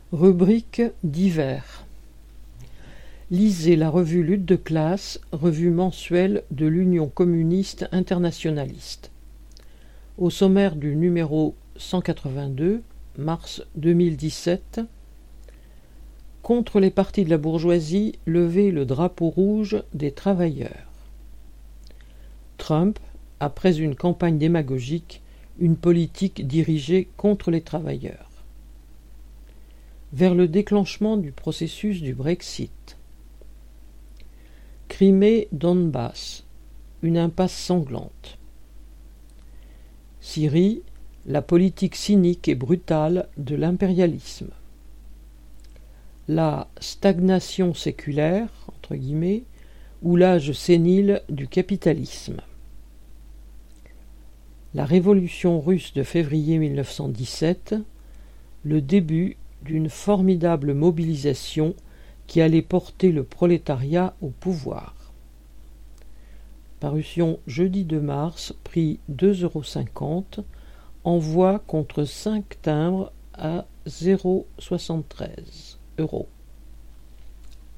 Rubrique divers. Lisez la revue Lutte de classe, revue mensuelle de l'Union communiste internationaliste. Au sommaire du numéro 182, mars 2017, contre les partis de la bourgeoisie, levez le drapeau rouge des travailleurs. Trump, après une campagne démagogique, une politique dirigée contre les travailleurs. Vers le déclenchement du processus du Brexit. Crimée-Donbass, une impasse sanglante. Syrie, la politique cynique et brutale de l'impérialisme. La stagnation séculaire, entre guillemets, ou l'âge sénile du capitalisme. La révolution russe de février 1917, le début d'une formidable mobilisation qui allait porter le prolétariat au pouvoir. Parution jeudi 2 mars, prix 2,50 €, envoi contre 5 timbres à 0,73 €.